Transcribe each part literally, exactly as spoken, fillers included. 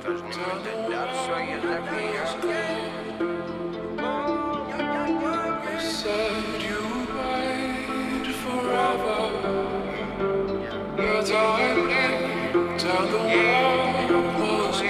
Said you wait forever, but I knew till the world was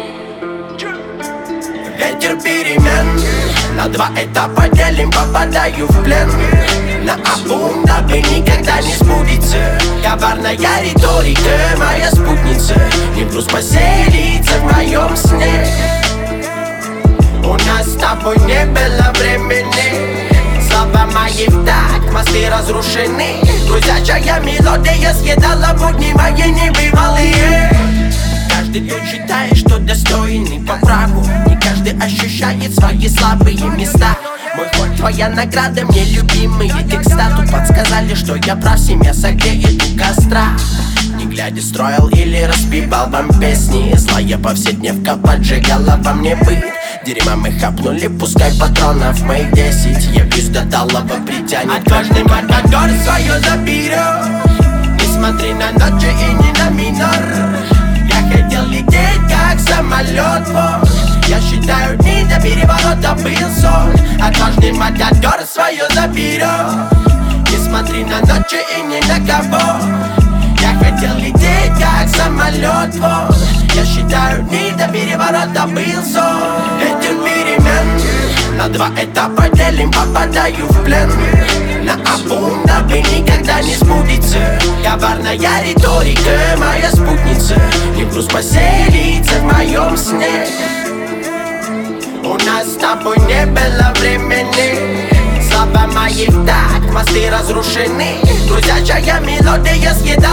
gone. Ветер перемен, на два этапа делим, попадаю в плен. Наобум, дабы никогда не сбудется коварная риторика, моя спутница. Не грусть поселиться в моем сне. У нас с тобой не было времени. Слова мои вдать, мосты разрушены. Грузячая мелодия съедала будни мои небывалые. Каждый тут считает, что достойный по праву. Не каждый ощущает свои слабые места. Мой ход, твоя награда, мне любимые текста. Тут подсказали, что я прав, семья согреет у костра. Не глядя строил или распевал вам песни. Злая повседневка поджигала во мне быт. Дерьма мы хапнули, пускай патронов моих десять. Явлюсь до талого притянет. Отважный матадор свое заберет. Не смотри на ночи и не на минор. Я хотел лететь как самолет, вот. Я считаю дни до переворота был сон. Отважный матадор свое заберет. Не смотри на ночи и ни на кого. Я хотел лететь как самолет, вот. Я считаю дни до переворота был сон. Этим перемен на два этапа делим, попадаю в плен. Наобум, дабы никогда не сбудется коварная риторика, моя спутница. Не грусть поселиться в моем сне. У нас с тобой не было времени. Слова мои вдать, мосты разрушены. Грузячая мелодия съедает